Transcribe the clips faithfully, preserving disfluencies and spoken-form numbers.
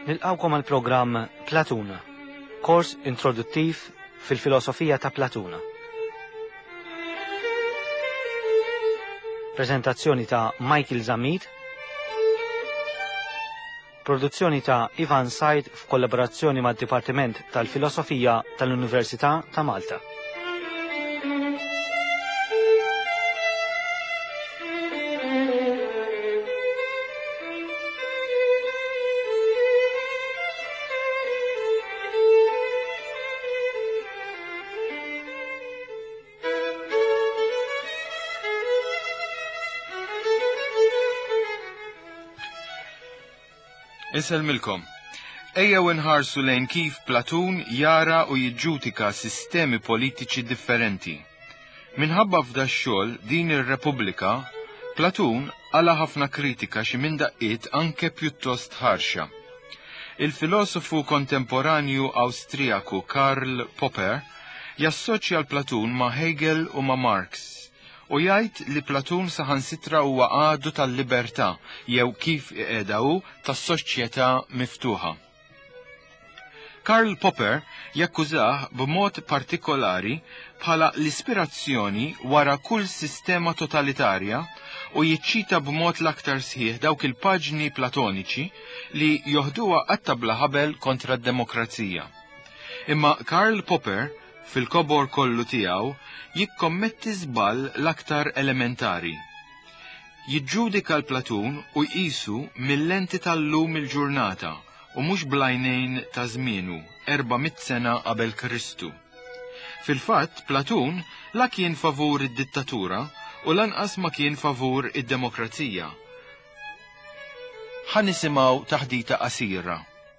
Nilqawkom għal programm Platuna, kors introduttiv fil-filosofija ta' Platuna. Prezentazzjoni ta' Michael Zamid, produzzjoni ta' Ivan Said f'kollaborazzjoni mad Dipartiment tal-Filosofija tal-Università ta' Malta. Inselmilkom. Ejjew inħarsu lejn kif Platun jara u jiġġudika sistemi politiċi differenti. Minħabba f'da x-xogħol din ir-Repubblika, Platun għala ħafna kritika xi minn daqqiet anke pjuttost ħarxa. Il-filosofu kontemporanju Awstrijaku Karl Popper jassoċja l-Platun ma' Hegel u ma' Marx. U jgħid li Platun saħansitra huwa għadu tal-libertà jew kif qiegħda tas-soċjetà miftuħa. Karl Popper jakkużah b'mod partikolari bħala l-ispirazzjoni wara kull sistema totalitarja u jiċċita b'mod l-aktar sħiħ dawk il-paġni platoniċi li joħduha qatt-tabla ħabel kontra d-demokrazija. Imma Karl Popper fil-kobor kollu tiegħu jikkommetti żball l-aktar elementari. Jiġġudika l-Platun u jqisu mill-lenti tal-lum il-ġurnata u mhux blajnejn ta' żmienu erba'miet sena qabel Kristu. Fil-fatt, Platun la kien favur id-dittatura u lanqas ma kien favur id-demokrazija. Ħa nisimgħu taħdita qasira.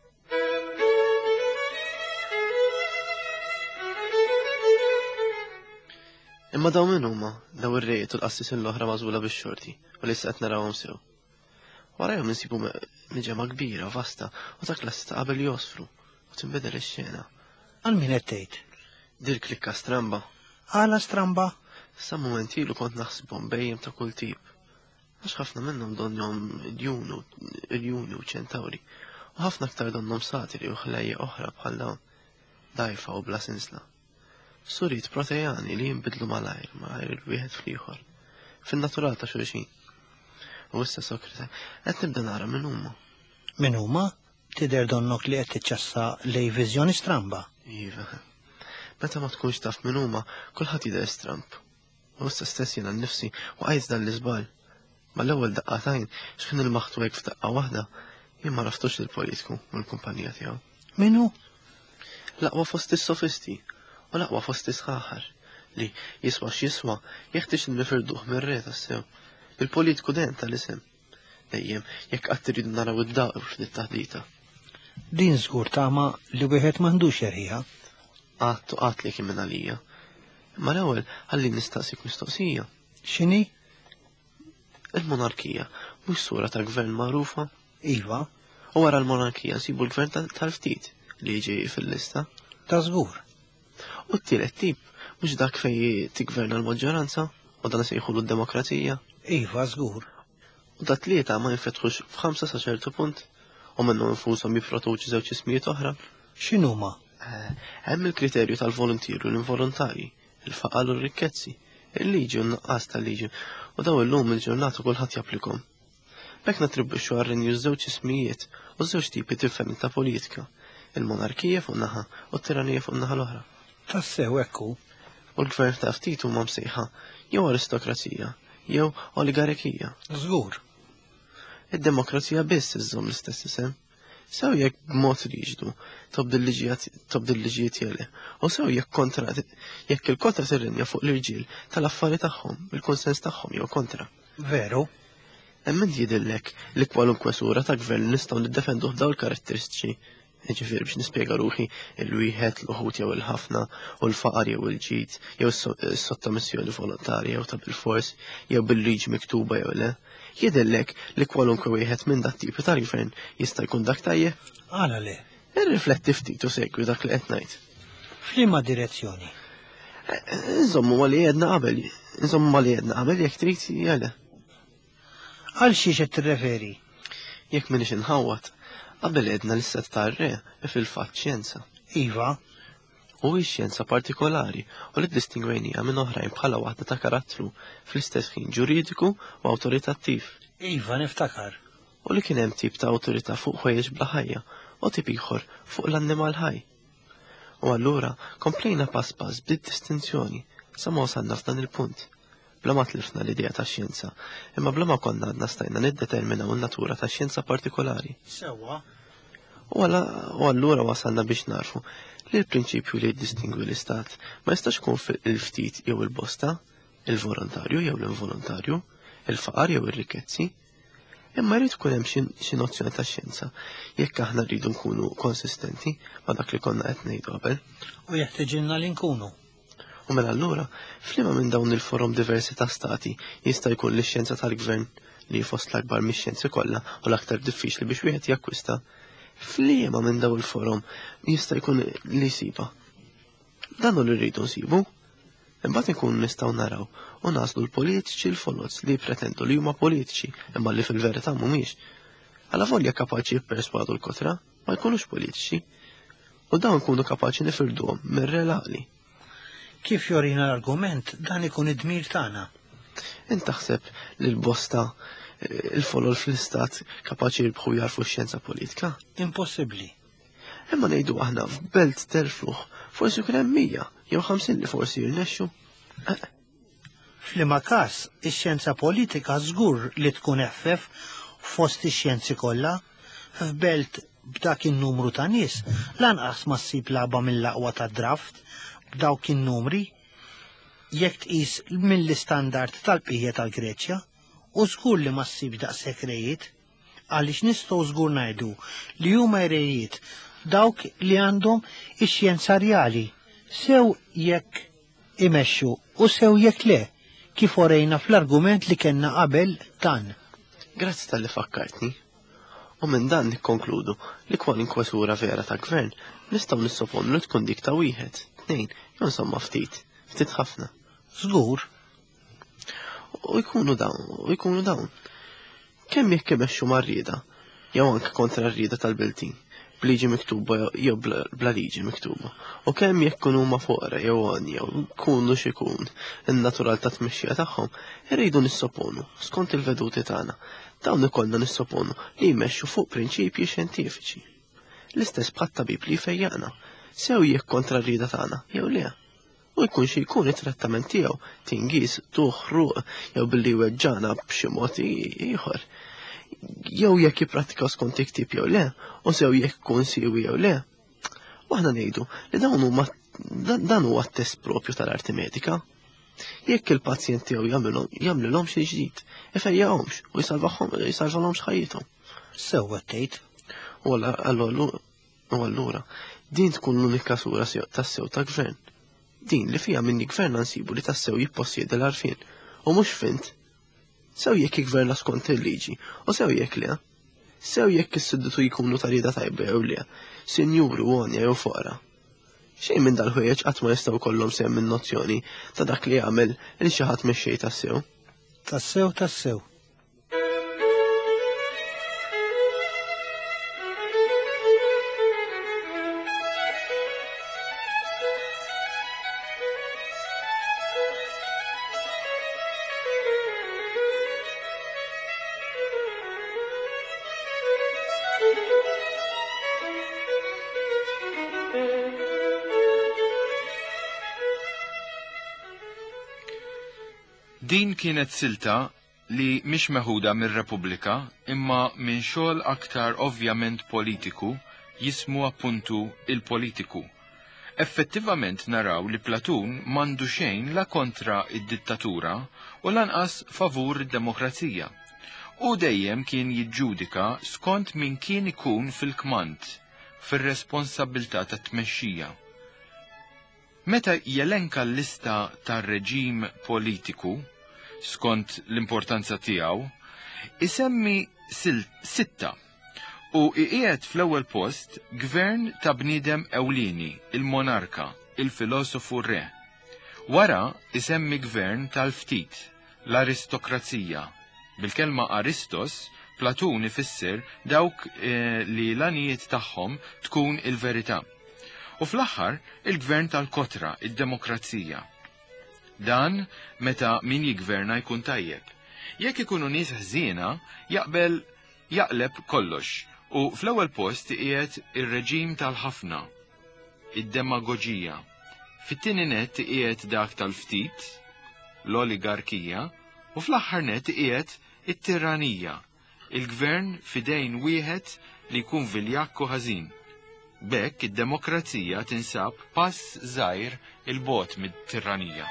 Imma daw minn huma daw ir-rejiet u l-qassis l-oħra magħżula bix-xorti u li qed narawhom sew. Warahom insibu miġema kbira u vasta u dak l-qassis ta' qabel josfru u tinbidel ix-xena. Għal min qed tgħid? Dir klikka stramba. Għala stramba? Sa mument ilu kont naħsibhom bejjem ta' kull tip. Għax ħafna minnhom donjhom iljuni u ċentawri u ħafna aktar donhom satiri u ħlejja oħra bħal dawn dajfa u bla sinsla. Surit protejani li jinbidlu malajr, malajr il-wieħed fl-ieħor, fin-natural ta' xulxin. U issa Sokrate, qed nibda nara minn huma. Min huma? Tidher donnok li qed tiċċassa lej viżjoni stramba. Iva. Meta ma tkunx taf minn huma, kulħadd jidher stramb. U issa stess jiena nnifsi u qajs dan l-iżbal. Ma l-ewwel daqqatajn x'kien il-maħtu hekk f'daqqa waħda, jien ma raftux lill-politiku u l-kumpanija tiegħu. Minnu? L-aqwa fost is-sofisti. U laqwa fost isħaħar li jiswa x'jiswa jeħtieġ nifirduh mir-re tassew. Il-politiku dejjem tal-isem. Dejjem jekk qatt iridu naraw id-daqru f'din taħdita. Din żgur tama li wieħed m'għandux jerħiha. Qatt u qatt li kien minn għalija. Imma l-ewwel ħalli nistaqsik mistoqsija. X'inhi? Il-monarkija mhux sura ta' gvern magħrufa? Iva. U wara l-monarkija nsibu l-gvern tal-ftit li jiġi fil-lista? Ta' żgur. U t-tielet tip, mhux dak fej tigverna l-maġġoranza, u dan sejħulu d-demokrazija. Iva, żgur. U dat tlieta ma jinfetħux f'ħamsa sa ċertu punt, u minnhom infushom jifrotuġ żewġ ismijiet oħra. X'inhuma? Hemm il-kriterju tal-volontirju l-involontarji, il-faqal u r-rikkezzi, il-liġi u n-naqqas tal-liġi, u daw illum il-ġurnata kulħadd japplikom. Bekk natribwixxu għar-renju żewġ ismijiet u żewġ tipi differenti ta' politika, il-monarkija fuq naħa u t-tiranija fuq naħa l-oħra. Tassew ekku. U l-gvern ta' ftit huma msejħa jew aristokrazija, jew oligarkija. Żgur. Id-demokrazija biss iżżomm l-istess isem. Sew jekk b'mod riġdu tobdil-liġijiet jele, u sew jekk kontra jekk il-kontra tirrinja fuq l-irġiel tal-affari tagħhom, il-konsens tagħhom jew kontra. Veru. Hemm jidhirlek li kwalunkwe sura ta' gvern nistgħu niddefenduh b'dawn il-karatteristiċi. Ġifieri biex nispjega ruħi il-wieħed l-uħud jew il-ħafna u l-faqar jew il-ġid jew s-sottomissjoni volontarja jew ta' bil-fors jew bil-liġi miktuba jew le. Jidhirlek li kwalunkwe wieħed minn dak tipi tal-gvern jista' jkun dak tajjeb. Għala le. Irrifletti ftit u segwi dak li qed ngħid. F'liema direzzjoni? Insomma ma li għedna qabel, insomma ma li għedna qabel jekk trid jale. Għal xiex qed tirreferi? Jekk minix inħawat, Qabel edna l-istat tar-re fil-fatt xjenza. Iva, U hi xjenza partikolari u li distingwenija minn oħrajn bħala waħda ta' karattru fl-istess ħin ġuridiku u awtoritattiv. Iva niftakar. U li kien hemm tip ta' awtorità fuq ħwejjeġ bla ħajja u tip ieħor fuq l-annimal ħaj. U allura komplejna pass pass bid-distinzjoni sa ma wasalna f'dan il-punt. Bla ma tlifna l-idea ta' xjenza, imma bla ma konna għadna stajna niddeterminaw in-natura ta' xjenza partikolari. Sewa. U allura wasalna biex narfu li l-prinċipju li jiddistingwi l-istat ma jistax kun il-ftit jew il-bosta, il-volontarju jew l-involontarju, il-faqar jew ir-rikkezzi, imma jrid tkun hemm xi nozzjoni ta' xjenza jekk aħna rridu nkunu konsistenti ma' dak li konna qed ngħidu qabel. U jeħtieġilna li nkunu. U mela allura, f'liema minn dawn il-forom diversi ta' stati jista' jkun li x-xjenza tal-gvern li fost l-akbar mix-xjenzi kollha u l-aktar diffiċli biex wieħed jakkwista, f'liema minn dawn il-forom jista' jkun li jsiba. Dan hu li rridu nsibu. Imbagħad inkunu nistgħu naraw u naslu l-politiċi l-folots li pretendu li huma politiċi imma li fil-verità mhumiex. Alla volja kapaċi jipperswadu l-kotra ma jkunux politiċi. U dawn nkunu kapaċi nifirduhom mir-relali. Kif jorina l-argument, dan ikun id-dmir tagħna. Int taħseb li l-bosta il-folol fl-istat kapaċi jirbħu jarfu x-xjenza politika? Impossibbli. Imma ngħidu aħna f'belt terfluħ, forsi kien hemm mija jew ħamsin li forsi jirnexxu. F'liema każ, ix-xjenza politika żgur li tkun eħfef fost ix-xjenzi kollha, f'belt b'dak in-numru ta' nies, lanqas ma ssib lagħba mill-aqwa tad-draft b'dawk in-numri, jekk tqis mill-istandard tal-bqija tal-Greċja, u żgur li ma ssib daqshekk rejiet, għaliex nistgħu żgur ngħidu li huma rejiet dawk li għandhom ix-xjenza reali, sew jekk imexxu u sew jekk le, kif orejna fl-argument li kellna qabel dan. Grazzi tal-li fakkartni. U minn dan nikkonkludu li kwalinkwe sura vera ta' gvern nistgħu nissoponu li tkun dik ta' wieħed, tnejn, jew insomma ftit, ftit ħafna. Żgur. U jkunu dawn, u jkunu dawn. Kemm jekk imexxu mar-rieda, jew anke kontra r-rieda tal-biltin, bliġi miktuba jew bla liġi miktuba. U kemm jekk kunu huma foqra jew għani jew kunu x'ikun in-natural ta' tmexxija tagħhom, irridu nissoponu skont il-veduti tagħna. Dawn ikollna nissoponu li jmexxu fuq prinċipji xjentifiċi. L-istess bħat tabib li jfejjaqna, sew jekk kontra r-rieda tagħna jew le. U jkun xi jkun it-trattament tiegħu tingiż tuħ ruq jew billi weġġana b'xi mod ieħor. Jew jekk jipprattika skont iktib jew le, u sew jekk ikun siewi jew le. U aħna ngħidu li dawn huma dan huwa t-test propju tal-arti medika. Jekk il-pazjent tiegħu jagħmlilhom xi ġdid, ifejjaqhomx u jsalvahomx ħajjithom. Sewwa tgħid. U allura din tkun l-unika sura tas-sew ta' gvern. Din li fija minni gvern nsibu li tassew jippossiedi l-arfin, u mhux fint. Sew jekk igverna skont il-liġi, u sew jekk le. Sew jekk is-sidditu jkunu ta' rieda tajba jew le, sinjuri u għonja jew foqra. Xejn minn dal-ħwejjeġ qatt ma jistgħu jkollhom sehem minn nozzjoni ta' dak li jagħmel li xi ħadd mexxej tassew. Tassew tassew. Din kienet silta li mhix meħuda mir-Repubblika imma minn xogħol aktar ovvjament politiku jismu appuntu il-politiku. Effettivament naraw li Platun m'għandu xejn la kontra id-dittatura u lanqas favur id-demokrazija. U dejjem kien jiġġudika skont min kien ikun fil-kmand fir-responsabilità tat-tmexxija. Meta jelenka l-lista tar-reġim politiku skont l-importanza tiegħu, isemmi sitta u iqiegħed fl-ewwel post gvern ta' bniedem ewlieni, il-monarka, il-filosofu re. Wara isemmi gvern tal-ftit, l-aristokrazija. Bil-kelma Aristos Platun ifisser dawk eh, li l-anijiet tagħhom tkun il-verità. U fl-aħħar il-gvern tal-kotra, id-demokrazija. Dan meta min jigverna jkun tajjeb. Jekk ikunu nies ħżiena, jaqbel jaqleb kollox u fl-ewwel post qiegħed ir-reġim tal-ħafna, id-demagoġija. Fit-tieni nett qiegħed dak tal-ftit, l-oligarkija, u fl-aħħar nett qiegħed it-tiranija, il-gvern fidejn wieħed li jkun viljakku ħażin. Bekk id-demokrazija tinsab pass żgħir il-bogħod mid-tiranija.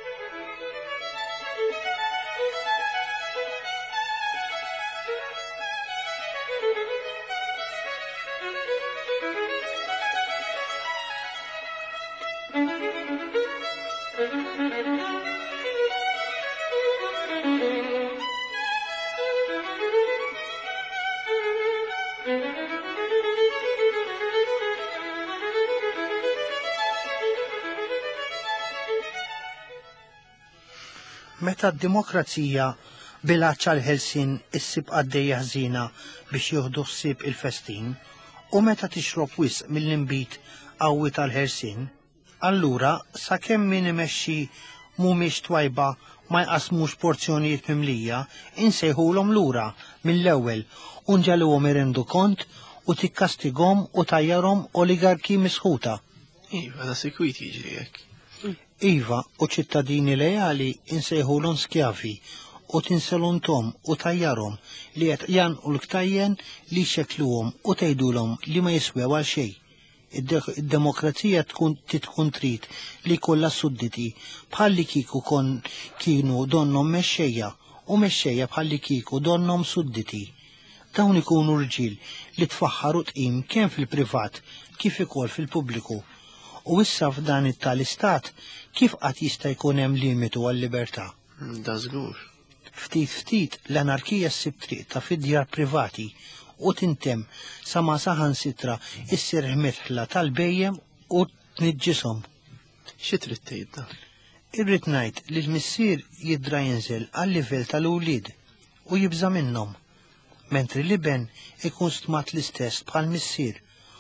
Meta d-demokrazija bilaċċa l-ħelsien issib għaddejja ħżina biex jieħdu ħsieb il-festin, u meta tixrob wisq mill-inbit qawwi tal-ħelsien, allura sakemm min imexxi mhumiex twajba ma jqasmux porzjonijiet mimlija, insejħulhom lura mill-ewwel u nġaluhom irendu kont u tikkastighom u tajjarhom oligarki misħuta. Iva, da sekwit jiġri hekk. Iva, u ċittadini lejali insejħulhom skjavi u tinselhom tom u tajjarhom li qed janqu l-ktajjen li jxekkluhom u tgħidulhom li ma jiswew għal xejn. Id-demokrazija tkun titkun trid li kollha sudditi bħalli kieku kon kienu donhom mexxejja u mexxejja bħalli kieku donhom sudditi. Dawn ikunu rġiel li tfaħħaru tqim kemm fil-privat kif ukoll fil-pubbliku. U issa f'dan it-tal-istat kif qatt jista' jkun hemm limitu għall-libertà? Da żgur. Ftit ftit l-anarkija ssib triqta fid-djar privati u tintemm sa ma saħansitra issir ħmitħla tal-bejjem u tniġġishom. Xi trid tgħidha? Irrid ngħid li l-missier jidra jinżel għal-livell tal-wlied u jibża minnhom, mentri l-iben ikun stmat l-istess bħal missier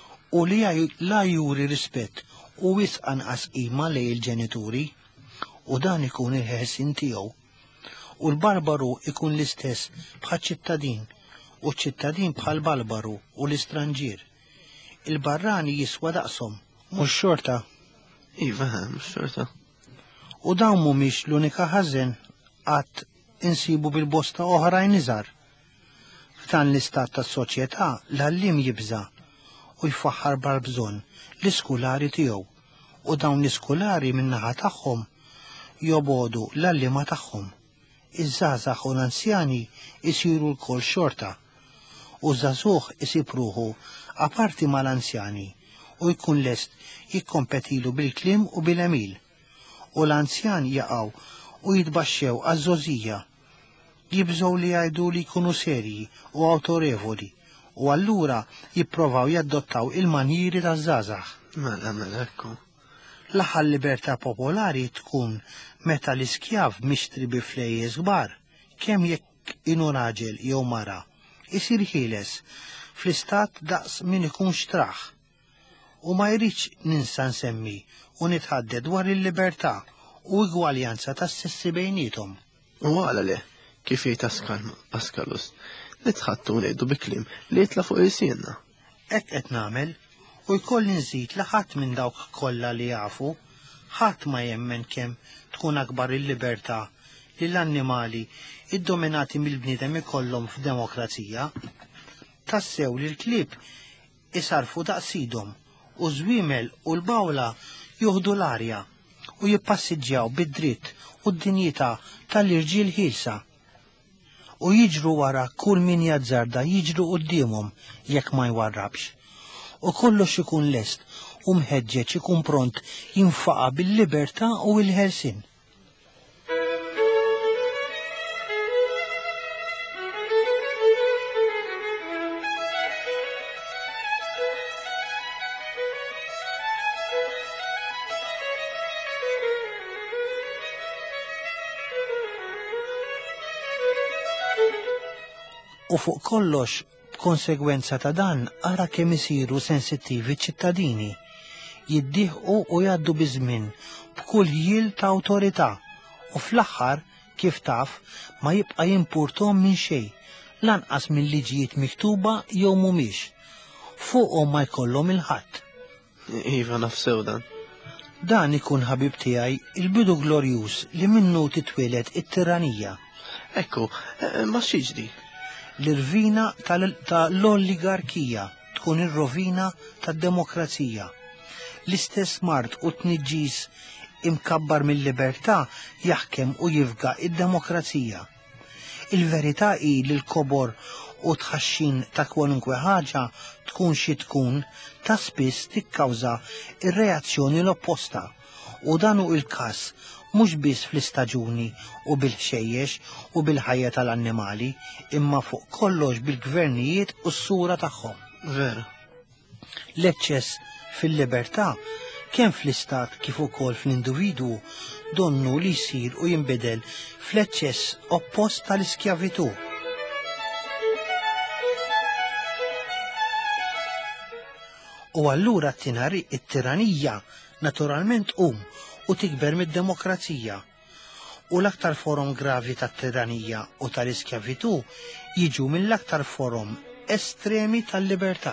u li la juri rispett u wisq anqas qima lej il-ġenituri, u dan ikun il-ħelsin tiegħu. U l-barbaru ikun l-istess bħal ċittadin, u ċittadin bħal barbaru u l-istranġier. Il-barrani jiswa daqshom, mhux xorta. Iva, mhux xorta. U dawn mhumiex l-unika ħażen qatt insibu bil-bosta oħrajn iżgħar. F'dan l-istat tas-soċjetà l-għalliem jibża u jfaħħar barbżonn l-iskulari tiegħu, u dawn l-iskulari min-naħa tagħhom jobodu l-allima tagħhom. Iż-żgħażagħ u l-anzjani jsiru l-kol xorta, u żagħżugħ isib ruħu aparti mal-anzjani u jkun lest jikkompetilu bil-kliem u bil-emil, u l-anzjan jaqgħu u jitbaxxew għaż-żożija, jibżgħu li jgħidu li jkunu serji u awtorevoli, u allura jipprovaw jaddottaw il-manjiri taż-żgħażagħ. Mela, mela, ekku. L-aħħar libertà popolari tkun meta l-iskjav mixtri bi flejjes kbar, kemm jekk inu raġel jew mara, isir ħieles fl-istat daqs min ikun xtraħ. U ma jridx ninsa nsemmi u nitħadded dwar il-libertà u igwaljanza tas-sessi bejnietom. U għala le, kif jgħid Askalus, nitħattu ngħidu bi kliem li jitla fuq irsienna. Hekk qed nagħmel, u jkolli nżid li ħadd minn dawk kollha li jafu, ħadd ma jemmen kemm tkun akbar il-libertà li l-annimali iddominati mill-bniedem ikollhom f'demokrazija. Tassew li l-klieb isarfu daqsidhom u żwiemel u l-bawla juħdu l-arja u jippassiġġjaw bid-dritt u d-dinjità tal-irġiel ħielsa. U jiġru wara kull min jazzarda jiġru qudiemhom jekk ma jwarrabx. U kollox ikun lest u mħeġġeġ ikun pront jinfaqa bil-libertà u l-ħelsien. U fuq kollox, b'konsegwenza ta' dan, ara kemm isiru sensittivi ċittadini. Jiddieħqu u jgħaddu biżmien b'kull jil ta' awtorità u fl-aħħar kif taf ma jibqa' jimpurtom minn xejn, lanqas minn liġijiet miktuba jew mhumiex. Fuqhom ma jkollhom il-ħadd. Iva nafsew dan. Dan ikun ħabib tiegħi il-bidu glorjuż li minnu titwieled it-tiranija. Ekku, ma xiġri. L-irvina tal-oligarkija tkun ir-rovina tad-demokrazija. L-istess mart u tniġġis imkabbar mill-libertà jaħkem u jifga id-demokrazija. Il-verità hi li l-kobor u tħaxxin ta' kwalunkwe ħaġa tkun xi tkun ta' spiss tikkawża ir-reazzjoni l-opposta u dan hu il-każ mhux biss fl-istaġuni u bil-ħxejjex u bil-ħajja tal-annimali imma fuq kollox bil-gvernijiet u s-sura tagħhom. Vera. L-eċċess fil-libertà kemm fl-istat kif ukoll fl-individwu donnu li jsir u jinbidel fl-eċċess oppost tal-iskjavitu. U allura t-tiranija naturalment hum u tikber mid-demokrazija. U l-aktar forum gravi tat-tiranija u tal-iskjavitu jiġu mill-aktar forum estremi tal-libertà.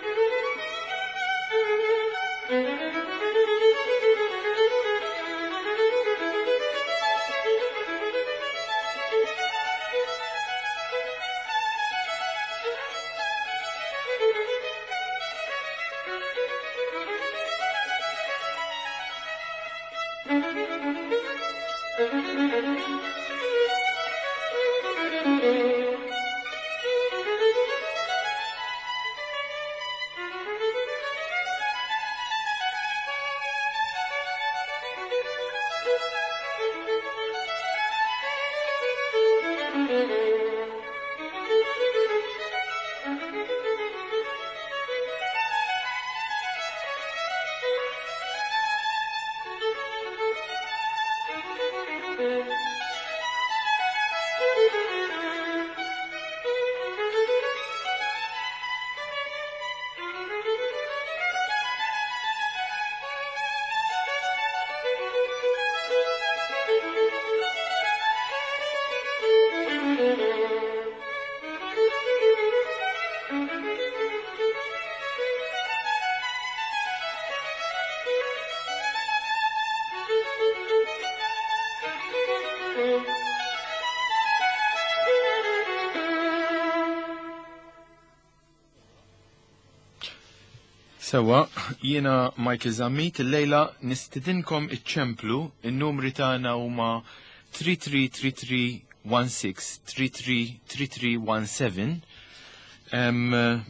Sewa, jiena Michael Zammit, il-lejla nistidinkom iċċemplu in-numri tagħna huma three three three three one six three three three three one seven. Um,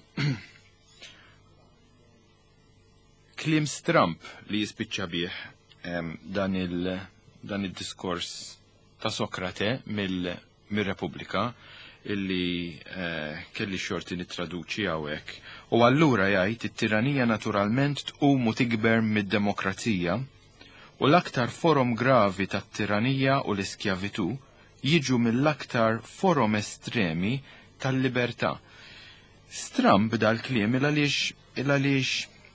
Klim stramp li jispiċċa bih um, dan il dan il-diskors ta' Sokrate mill-Repubblika illi uh, kelli xorti nittraduċi hawnhekk. U allura jgħid it-tiranija naturalment tqum u tikber mid-demokrazija u l-aktar forum gravi tat-tiranija u l-iskjavitu jiġu mill-aktar forum estremi tal-libertà. Stramp dal-kliem il għaliex il għaliex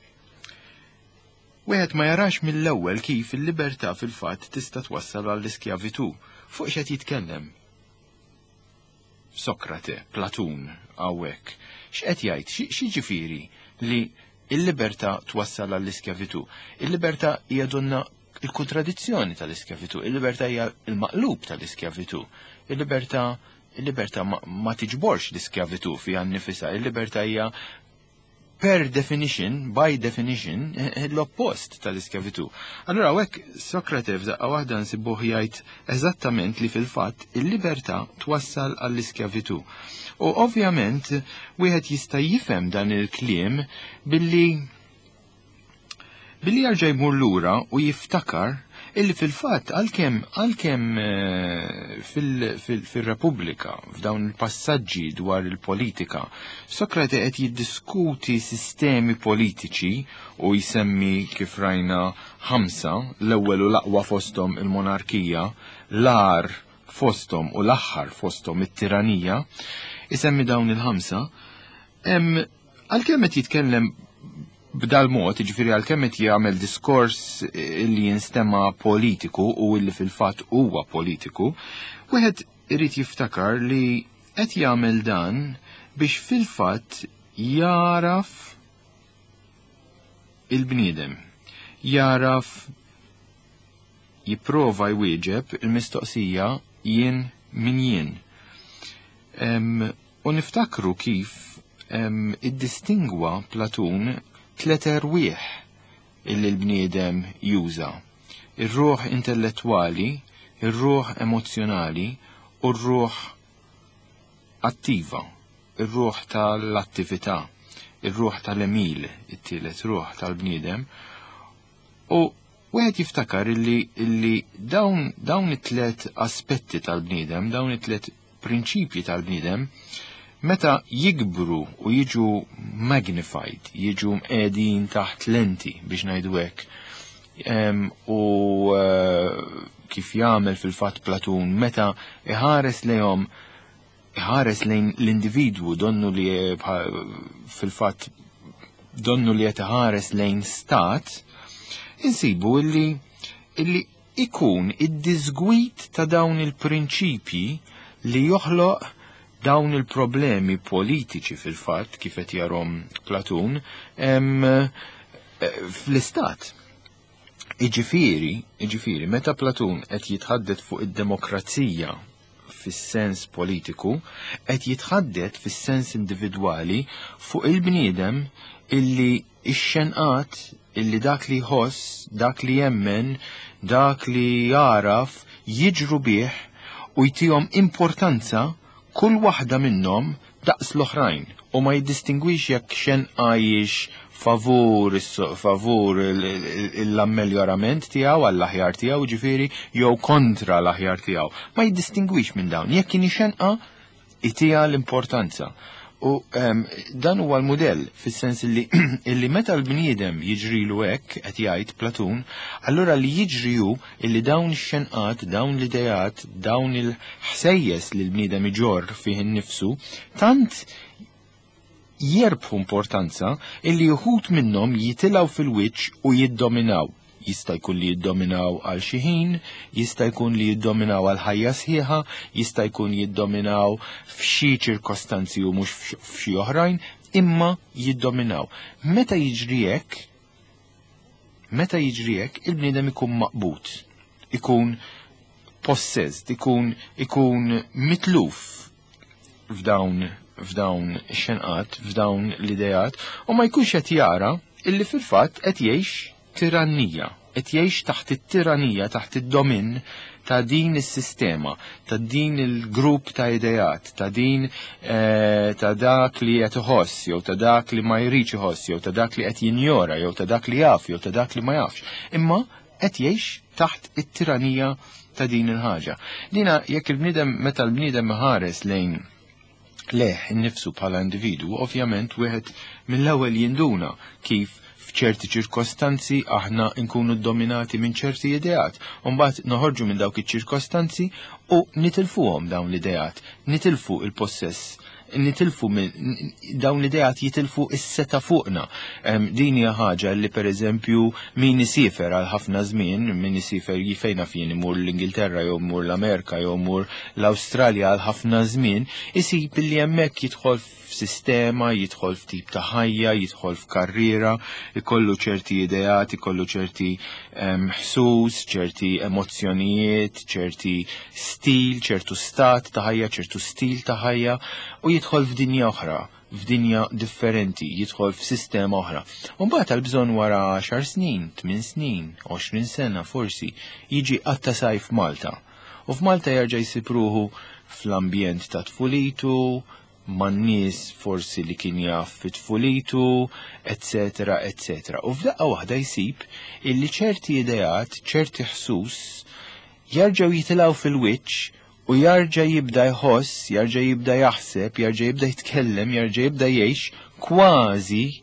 wieħed ma jarax mill-ewwel kif il-libertà fil-fatt tista' twassal għall-iskjavitu. Fuq x'qed jitkellem? Sokrate, Platun, hawnhekk. X'qed jgħid? X'jiġifieri li l-libertà twassal għall-iskjavitu? Il-libertà hija donna il-kontradizzjoni tal-iskjavitu, il-libertà hija il-maqlub tal-iskjavitu. Il-libertà il-libertà ma, ma tiġborx l-iskjavitu fiha nnifisha, il-libertà hija per definition, by definition, l-oppost tal-iskjavitu. Allora, hekk Sokrate f'daqqa waħda nsibuh jgħid eżattament li fil-fatt il-libertà twassal għall-iskjavitu. U ovvjament wieħed jista' jifhem dan il-kliem billi billi jarġa' jmur lura u jiftakar illi fil-fatt għalkemm għalkemm fil-Repubblika f'dawn il-passaġġi dwar il-politika Sokrate qed jiddiskuti sistemi politiċi u jsemmi kif rajna ħamsa l-ewwel u l-aqwa fosthom il-monarkija, l-ar fostom u l-aħħar fostom it-tiranija, isemmi dawn il-ħamsa, għal-kemm qed jitkellem b'dal mod, ġifieri għal-kemm qed jagħmel diskors li jinstema politiku u li fil-fatt huwa politiku, wieħed irid jiftakar li qed jagħmel dan biex fil-fatt jaraf il-bniedem, jaraf jipprova jwieġeb il-mistoqsija jien min jien. U niftakru kif iddistingwa Platun tlet erwieħ illi l-bniedem juża. Ir-ruħ intellettwali, ir-ruħ emozjonali u r-ruħ attiva, ir-ruħ tal-attività, ir-ruħ tal-emil, it-tielet ruħ tal-bniedem. U wieħed jiftakar illi illi dawn dawn it-tlet aspetti tal-bniedem, dawn it-tlet prinċipji tal-bniedem, meta jikbru u jiġu magnified, jiġu mqegħdin taħt lenti biex ngħidu hekk. U kif jagħmel fil-fatt Platun meta iħares lejhom iħares lejn l-individwu donnu li fil-fatt donnu li qed iħares lejn stat, insibu illi illi ikun id-disgwit ta' dawn il-prinċipji li joħloq dawn il-problemi politiċi fil-fatt kif qed jarhom Platun fl-istat. Iġifieri, iġifieri meta Platun qed jitħaddet fuq id-demokrazija fis-sens politiku, qed jitħaddet fis-sens individwali fuq il-bniedem illi ix-xenqat illi dak li jħoss, dak li jemmen, dak li jaraf jiġru bih u jtihom importanza kull waħda minnhom daqs l-oħrajn u ma jiddistingwix jekk xenqa jiex favur favur l-ammeljorament tiegħu għall-aħjar tiegħu ġifieri jew kontra l-aħjar tiegħu. Ma jiddistingwix minn dawn. Jekk kien xenqa itiha l-importanza. U um, dan huwa l-modell fis-sens li illi meta l-bniedem jiġrilu hekk qed jgħid Platun, allura li jiġriju illi dawn ix-xenqat, dawn l-idejat, dawn il-ħsejjes li l-bniedem iġor fih innifsu, tant jerbħu importanza illi uħud minnhom jitilgħu fil-wiċċ u jiddominaw. Jista' jkun li jiddominaw għal xi ħin, jista' jkun li jiddominaw għal ħajja sħiħa, jista' jkun jiddominaw f'xi ċirkostanzi u mhux f'xi oħrajn, imma jiddominaw. Meta jiġri hekk, meta jiġri hekk, il-bniedem ikun maqbut, ikun possessed, ikun ikun mitluf f'dawn f'dawn ix-xenqat, f'dawn l-idejat, u ma jkunx qed jara illi fil-fatt qed jgħix tirannija, qed jgħix taħt it-tiranija, taħt id-domin ta' din is-sistema, ta' din il-grupp ta' idejat, ta' din eh, ta' dak li qed iħoss, jew ta' dak li ma jridx iħoss, jew ta' dak li qed jinjora, jew ta' dak li jaf, jew ta' dak li ma jafx. Imma qed jgħix taħt it-tiranija ta' din il-ħaġa. Dina jekk il-bniedem meta l-bniedem ħares lejn leħ innifsu bħala individu, ovvjament wieħed mill-ewwel jinduna kif f'ċerti ċirkostanzi aħna nkunu dominati minn ċerti ideat, u mbagħad noħorġu minn dawk iċ-ċirkostanzi u nitilfuhom dawn l-ideat, nitilfu il-possess, nitilfu minn dawn l-ideat jitilfu is-seta fuqna. Din hija ħaġa li pereżempju min isifer għal ħafna żmien, min isifer jifejna fien imur l-Ingilterra jew mur l-Amerika jew mur l-Awstralja għal ħafna żmien, isib li hemmhekk jidħol f'sistema, jidħol f'tip ta' ħajja, jidħol f'karriera, ikollu ċerti ideat, ikollu ċerti ħsus, ċerti emozzjonijiet, ċerti stil, ċertu stat ta' ħajja, ċertu stil ta' ħajja, u jidħol f'dinja oħra, f'dinja differenti, jidħol f'sistema oħra. U mbagħad għal-bżonn wara għaxar snin, tmien snin, għoxrin sena forsi, jiġi qatta sajf Malta. U f'Malta jerġa' jsib ruħu fl-ambjent ta' tfulitu, man nies forsi li kien jaf fit-tfulitu, et cetera, et cetera. U f'daqqa waħda jsib illi ċerti ideat, ċerti ħsus jerġgħu jitilgħu fil-wiċċ u jarġa' jibda jħoss, jarġa' jibda jaħseb, jarġa' jibda jitkellem, jarġa' jibda jgħix kważi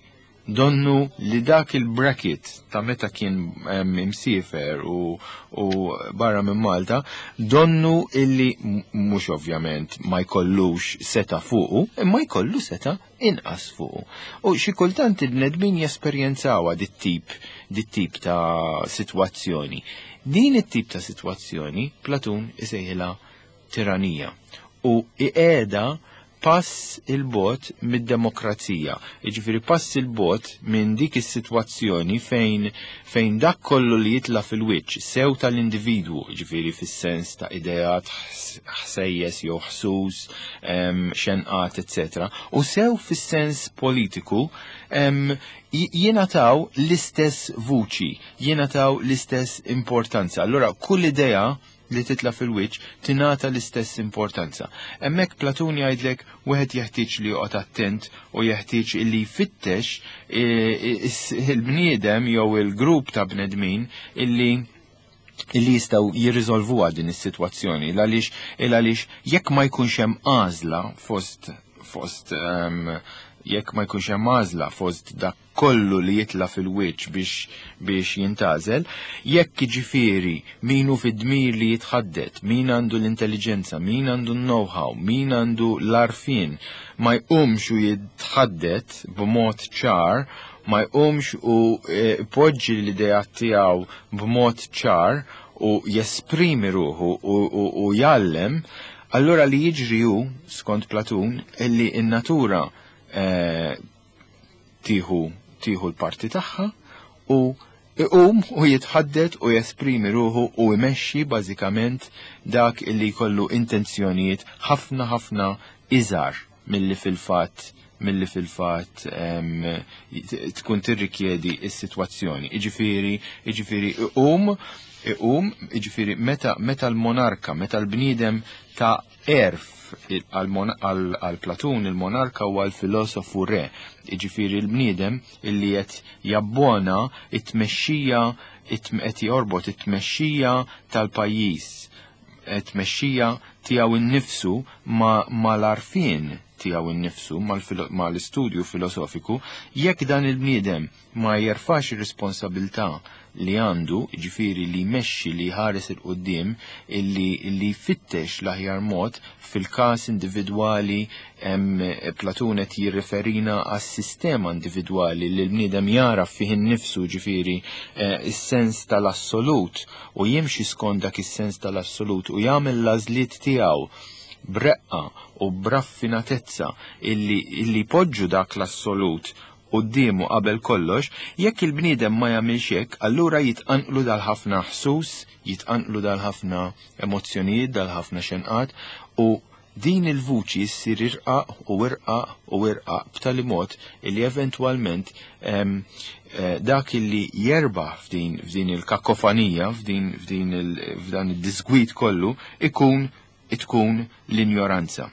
donnu li dak il-bracket ta' meta kien imsifer u, u barra minn Malta, donnu illi mhux ovvjament ma jkollux seta fuqu, imma jkollu seta inqas fuqu. U xi kultant il-nedmin jesperjenzawa dit-tip dit-tip ta' sitwazzjoni. Din it-tip ta' sitwazzjoni Platun isejħilha tiranija u qiegħda pass il-bot mid-demokrazija. Iġifieri pass il-bot minn dik is-sitwazzjoni fejn fejn dak kollu li jitla fil-wiċċ sew tal-individwu, iġifieri fis-sens ta' ideat ħsejjes jew ħsus, xenqat, et cetera. U sew fis-sens politiku jingħataw l-istess vuċi, jingħataw l-istess importanza. Allura kull idea li titla fil-wiċċ tingħata l-istess importanza. Hemmhekk Platun jgħidlek wieħed jeħtieġ li joqgħod attent u jeħtieġ li jfittex il-bniedem jew il-grupp ta' bnedmin illi illi jistgħu jirriżolvuha din is-sitwazzjoni għaliex għaliex jekk ma jkunx hemm għażla fost fost um, jekk ma jkunx hemm għażla fost dak kollu li jitla fil-wiċċ biex biex jintażel, jekk jiġifieri min hu fid-dmir li jitħaddet, min għandu l-intelligenza, min għandu n-know-how, min għandu l-arfin, ma jqumx u jitħaddet b'mod ċar, ma jqumx u e, poġġi l-idejat tiegħu b'mod ċar u jesprimi ruħu u, u, u jallem, allura li jiġri hu, skont Platun, illi n-natura eh, tieħu tieħu l-parti tagħha u iqum u jitħaddet u jesprimi ruħu u jmexxi bażikament dak illi jkollu intenzjonijiet ħafna ħafna iżgħar milli fil-fatt milli fil-fatt tkun tirrikjedi s-sitwazzjoni. Iġifieri iġifieri iqum iqum iġifieri meta meta l-monarka, meta l-bniedem ta' erf għal Platun il-monarka huwa l-filosofu re, iġifieri l-bniedem illi qed jabbona it-tmexxija qed jorbot it-tmexxija tal-pajjiż, it-tmexxija tiegħu innifsu ma l-arfien tiegħu innifsu mal-istudju filosofiku, jekk dan il-bniedem ma jerfax ir-responsabilità li għandu, ġifiri li jmexxi li ħares il-qoddim, illi jfittex l-aħjar mod fil-każ individwali Platun qed jirreferina għas-sistema individwali li l-bniedem jaraf fih innifsu, ġifiri is-sens tal-assolut u jimxi skont dak is-sens tal-assolut u jagħmel l-għażliet tiegħu breqqa u braffinatezza illi illi poġġu dak l-assolut quddiemu qabel kollox, jekk il-bniedem ma jagħmilx hekk, allura jitqanqlu dal-ħafna ħsus, jitqanqlu dal-ħafna emozzjonijiet, dal-ħafna xenqat u din il-vuċi ssir irqaq u irqaq u irqaq b'tali mod illi eventwalment um, uh, dak illi jerbaħ f'din f'din il-kakofanija, f'din f'din il f'dan id-disgwit kollu ikun tkun l-injoranza.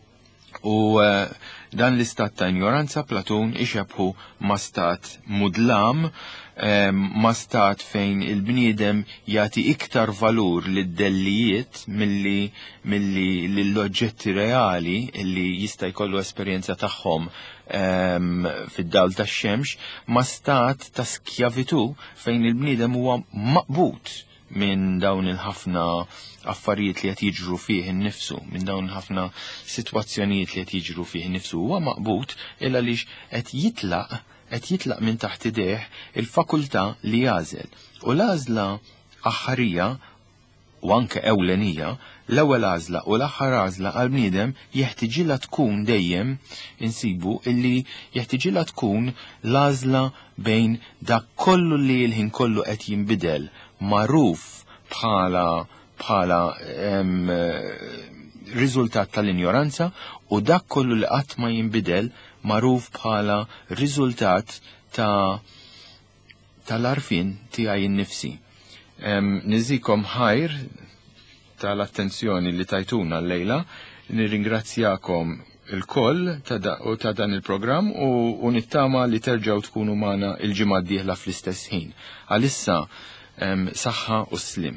U uh, dan l-istat ta' ignoranza Platun ixebħu ma' stat mudlam, um, ma' stat fejn il-bniedem jagħti iktar valur lid-dellijiet milli milli lill-oġġetti reali illi jista' jkollu esperjenza tagħhom um, fid-dawl tax-xemx, ma' stat ta' skjavitu fejn il-bniedem huwa maqbut minn dawn il-ħafna affarijiet li qed jiġru fih innifsu, minn dawn ħafna sitwazzjonijiet li qed jiġru fih innifsu, huwa maqbut illa għaliex qed jitlaq qed jitlaq minn taħt idejh il-fakultà li jażel. U l-għażla aħħarija u anke ewlenija, l-ewwel għażla u l-aħħar għażla għal bniedem jeħtieġilha tkun dejjem insibu illi jeħtieġilha tkun l-għażla bejn dak kollu li l-ħin kollu qed jinbidel magħruf bħala bħala um, riżultat tal-injoranza u dak kollu li qatt ma jinbidel magħruf bħala riżultat ta' tal-arfin tiegħi innifsi. Um, Niżikom ħajr tal-attenzjoni li tajtuna l-lejla, nirringrazzjakom il-koll ta' da, u ta' dan il-programm u, u nittama li terġaw tkunu magħna il-ġimgħa d-dieħla fl-istess ħin. Għalissa um, saħħa u slim.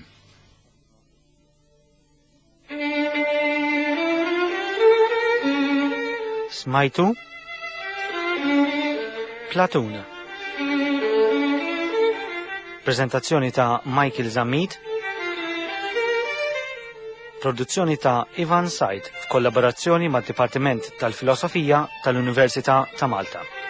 Smajtu? Platoon. Prezentazzjoni ta' Michael Zammit. Produzzjoni ta' Ivan Said f'kollaborazzjoni mad-Dipartiment tal-Filosofija tal-Università ta' Malta.